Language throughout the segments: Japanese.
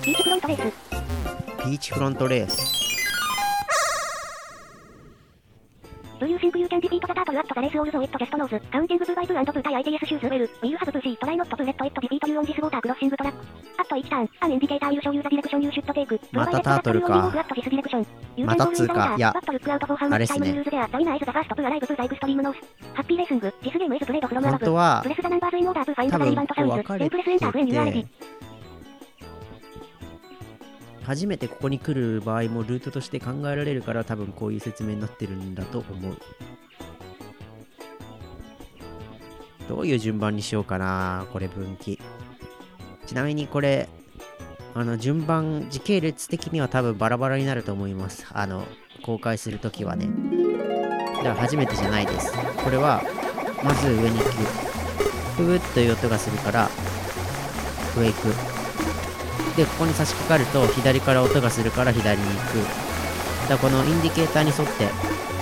ピーチフロントレース。 ピーチフロントレース。 Do you think you can defeat the turtle at the race although it just knows? Counting the Bible and put ITS shoes well. We'll have to see. Try not to let it defeat you on this water crossing track. At each turn, an indicator will show you the direction you should take. またタートルか。またつうか、いや、あれっすね。本当は、多分こう分かれてて、初めてここに来る場合もルートとして考えられるから多分こういう説明になってるんだと思う。どういう順番にしようかな、これ分岐。ちなみにこれ、順番、時系列的には多分バラバラになると思います。公開するときはね。だから初めてじゃないです。これは、まず上に行く。ふーっという音がするから、上行く。で、ここに差し掛かると、左から音がするから左に行く。だからこのインディケーターに沿って、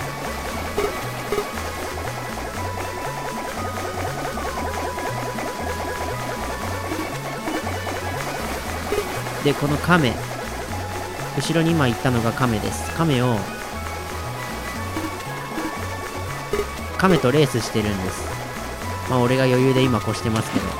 で、この亀。後ろに今言ったのが亀です。亀とレースしてるんです。まあ俺が余裕で今越してますけど。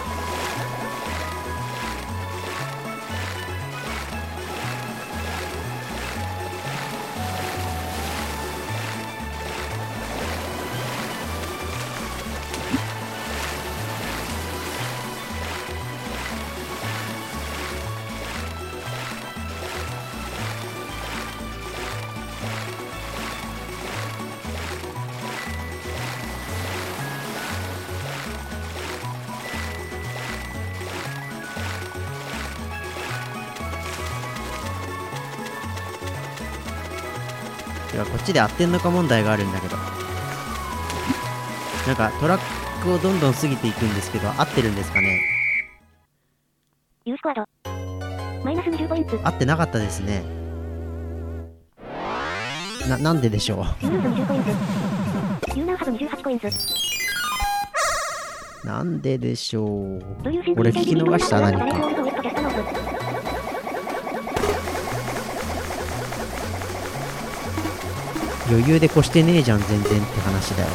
こっちで合ってんのか問題があるんだけど、なんかトラックをどんどん過ぎていくんですけど、合ってるんですかね。 ユースコアドマイナス20ポイント。 合ってなかったですね。なんででしょう。 ユーナー20ポイント。ユーナーハブ28コインズ。 なんででしょう。俺聞き逃した何か。余裕で越してねえじゃん全然って話だよ。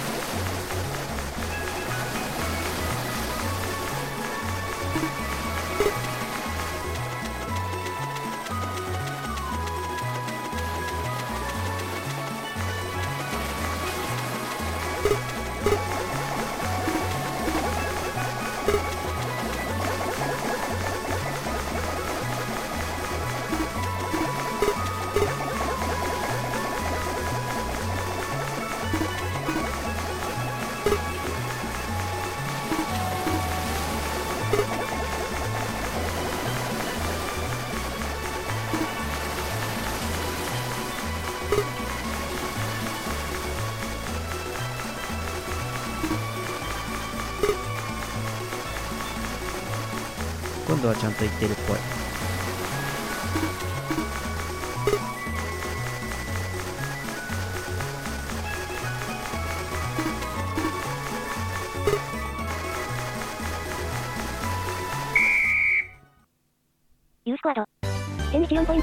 今度はちゃんと言ってるっぽい。 ユースコアド1014ポイント。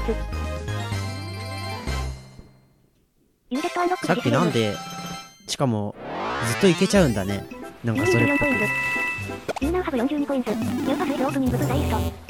ユーデストアンロック。 さっきなんで、しかもずっといけちゃうんだね。なんかそれっぽく。 ユーナーハブ42コインズ。ニューパスイズオープニング2ダイスト。